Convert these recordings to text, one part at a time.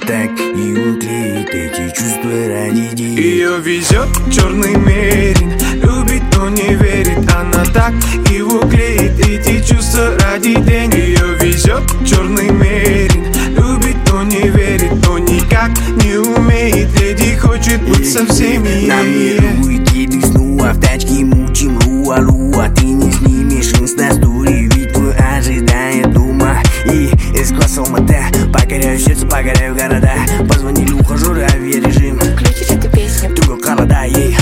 так и уклеит эти чувства ради денег. Ее везет черный мерин, любит, но не верит. Она так и уклеит эти чувства ради денег. Ее везет черный мерин, любит, но не верит, но никак не умеет. Леди хочет быть со всеми. Намерует еды снова в тачке, мучим луа-луа. Ты не снимешь инста-стори, ведь твой ожидает дома. И эс-класс Алматы, покоряю сердце, покоряю города. Позвонили ухажеры, авиарежим, Включить эту песню. друга холода, ей.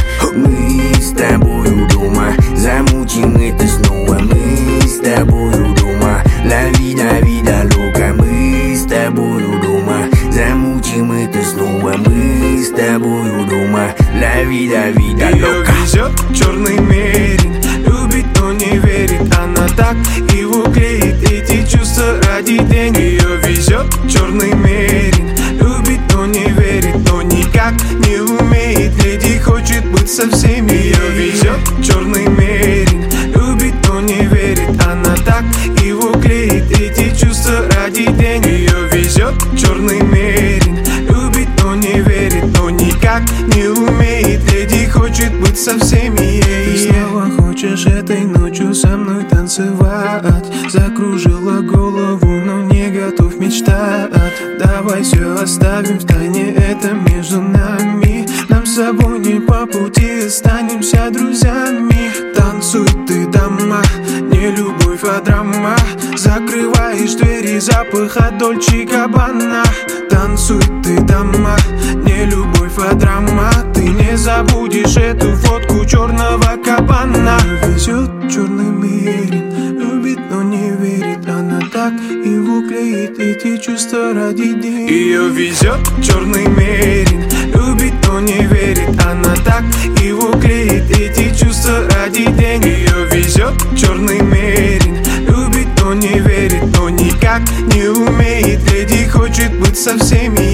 Мы с тобою дома, замутим это снова. Мы с тобою дома, ла-вида, вида, лока. Мы с тобою дома, замутим это снова. Мы с тобою дома, ла-вида, вида, Ее лока. везет черный мерин, любит, но не верит. Она так и уклеит эти чувства ради денег. Ее везет черный мерин, любит, но не верит, но никак не умеет. Леди хочет быть со всеми. Ее везет черный мерин, любит, но не верит. Она так и уклеит эти чувства ради денег. Ее везет черный мерин, любит, но не верит, но никак не умеет. Леди хочет быть со всеми. Ты снова хочешь этой ночью со мной танцевать. Закружила голову, но не готов мечтать. Давай все оставим в тайне, это между нами. Нам с собой не по пути, останемся друзьями. Танцуй ты, дама, не любовь, а драма. Закрываешь двери, запах от Дольче Габбана. Танцуй ты, дама, не любовь, а драма. Ты не забудешь эту фотку черного кабана. Везет черный мерин, любит, но не верит. Она так и уклеит эти чувства ради денег. Ее везет черный мерин, любит, но не верит. Она так и уклеит эти чувства ради денег. Ее везет черный мерин, любит, но не верит, но никак не умеет. Леди хочет быть со всеми.